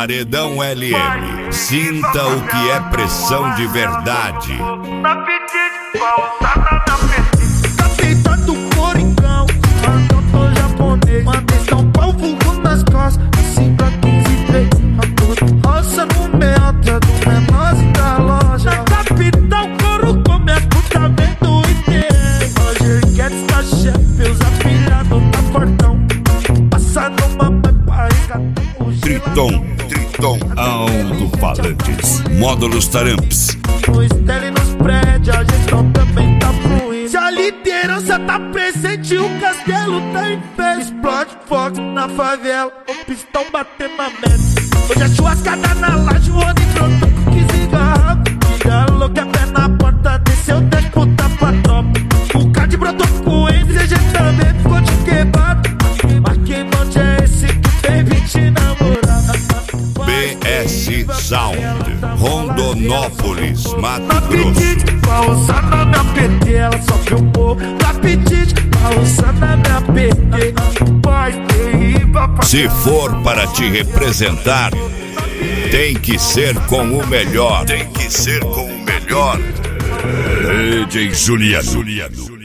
Paredão LM. Sinta o que é pressão de verdade. Capitã do Coringão, cantor japonês. Mandei São Paulo, vulgo nas costas. Assim pra 15 roça no meio do menor da loja. Na capital, couro come putamento e tem. Roger Guedes tá chefe, os afilhados tá fortão. Passa numa pepa e gata o Triton, alto-falantes, módulos Taramps. no estela e nos prédios, a gestão também tá fluindo. Se a liderança tá presente, o castelo tá em festa. Explode fogo na favela, o pistão bater na meta. Hoje é churrascada na laje, o Oni pronto com 15 garrafas. Diga que a pé na porta, desceu 10 puta pra tropa. O card brotou com o Enzo, CG também ficou de quebrado. Mas que monte é esse que tem 20 namoradas? BS Sound, Rondonópolis, Mato Na Grosso. apetite, pra usar na minha PT, ela só filmou. Na apetite, pra usar na minha PT. Vai ter pra Se for para te representar, tem que ser com o melhor. DJ Juliano.